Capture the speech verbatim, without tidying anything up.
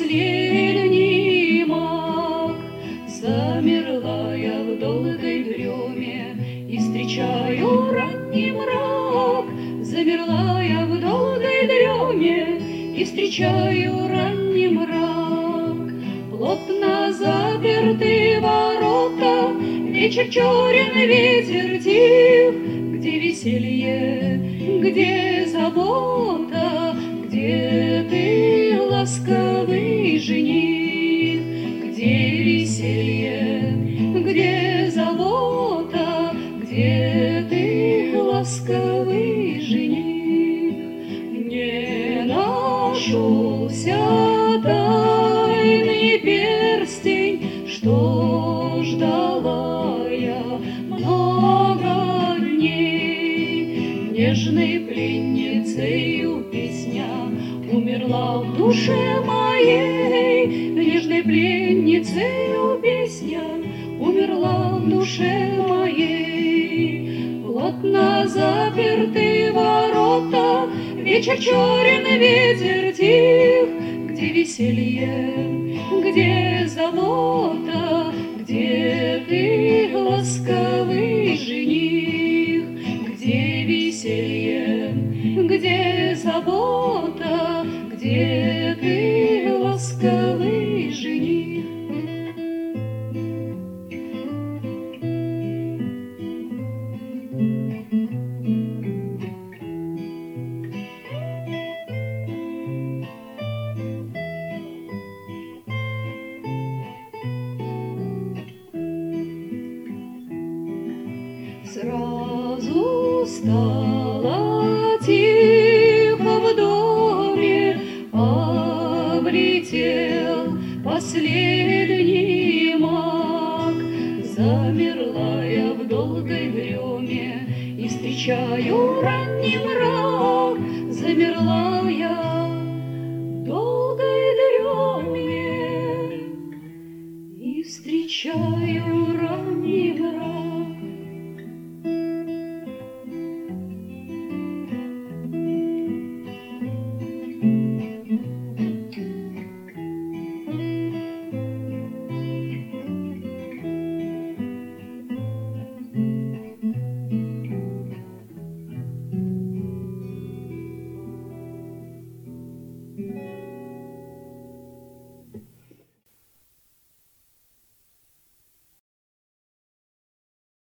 последний маг. Замерла я в долгой дреме и встречаю ранний мрак. Замерла я в долгой дреме и встречаю ранний мрак. Плотно заперты ворота, вечер черен, ветер тих. Где веселье, где забота, где ты, ласковый жених? Где веселье, где забота, где ты, ласковый жених? Не нашелся тайный перстень, что ждала я много дней. Нежной пленницею песня умерла в душе моей. Нежной пленницею песня умерла в душе моей. Плотно заперты ворота, вечер черен, ветер тих. Где веселье, где забота, где ты, ласковый жених? Где веселье, где забота, где ты, ласковый жених? Сразу стало тихо в доме, облетел последний маг. Замерла я в долгой дреме и встречаю ранний мрак. Замерла